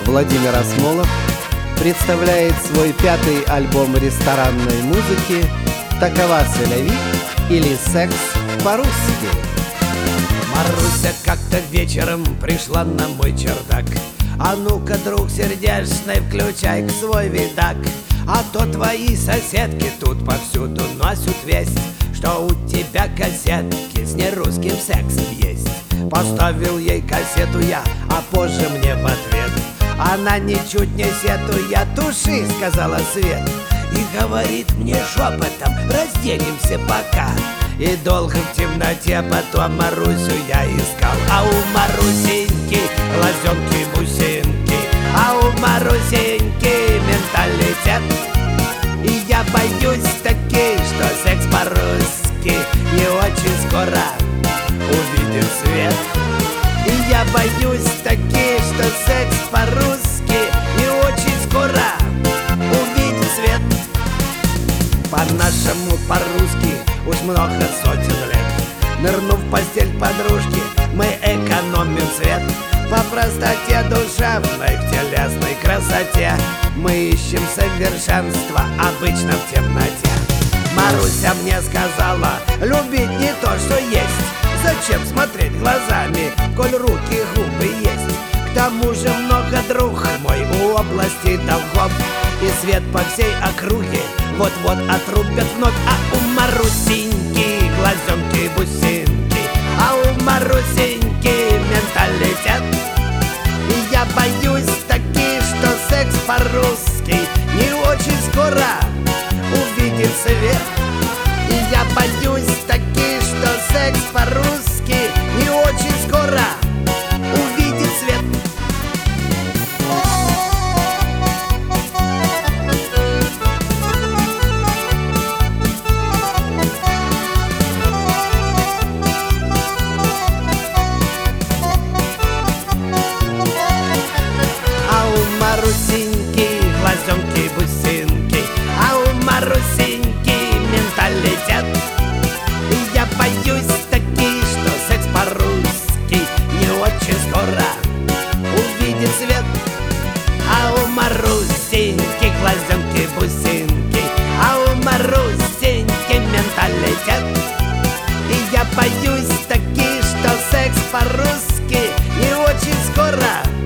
Владимир Асмолов представляет свой 5-й альбом ресторанной музыки «Такова Селяви» или «Секс по-русски». Маруся как-то вечером пришла на мой чердак. А ну-ка, друг сердечный, включай-ка свой видак. А то твои соседки тут повсюду носят весть, что у тебя кассетки с нерусским сексом есть. Поставил ей кассету я, а позже мне в ответ: она ничуть не сетуя, туши, сказала Свет. И говорит мне шепотом: разденемся пока. И долго в темноте потом Марусю я искал. А у Марусеньки глазенки-бусинки, а у Марусеньки менталитет. И я боюсь таки, что секс по-русски не очень скоро увидит свет. И я боюсь таки, что секс по-русски не очень скоро увидит свет. По-нашему, по-русски уж много сотен лет, нырнув в постель подружки, мы экономим свет. По простоте душевной, в телесной красоте мы ищем совершенство обычно в темноте. Маруся мне сказала: любить не то, что есть. Зачем смотреть глазами, коль руки и губы есть? К тому же много, друг мой, у области долгов, и свет по всей округе вот-вот отрубят вновь. А у Марусеньки глазенки-бусинки, а у Марусеньки менталитет. И я боюсь таки, что секс по-русски не очень скоро увидит свет. И я боюсь таки, что секс по-русски не очень скоро увидит свет. А у Марусеньки глазенки-бусинки, а у Марусеньки менталитет. И я боюсь таки, что секс по-русски не очень скоро увидит свет. А у Марусеньки глазенки-бусинки, а у Марусеньки менталитет. И я боюсь таки, что секс по-русски не очень скоро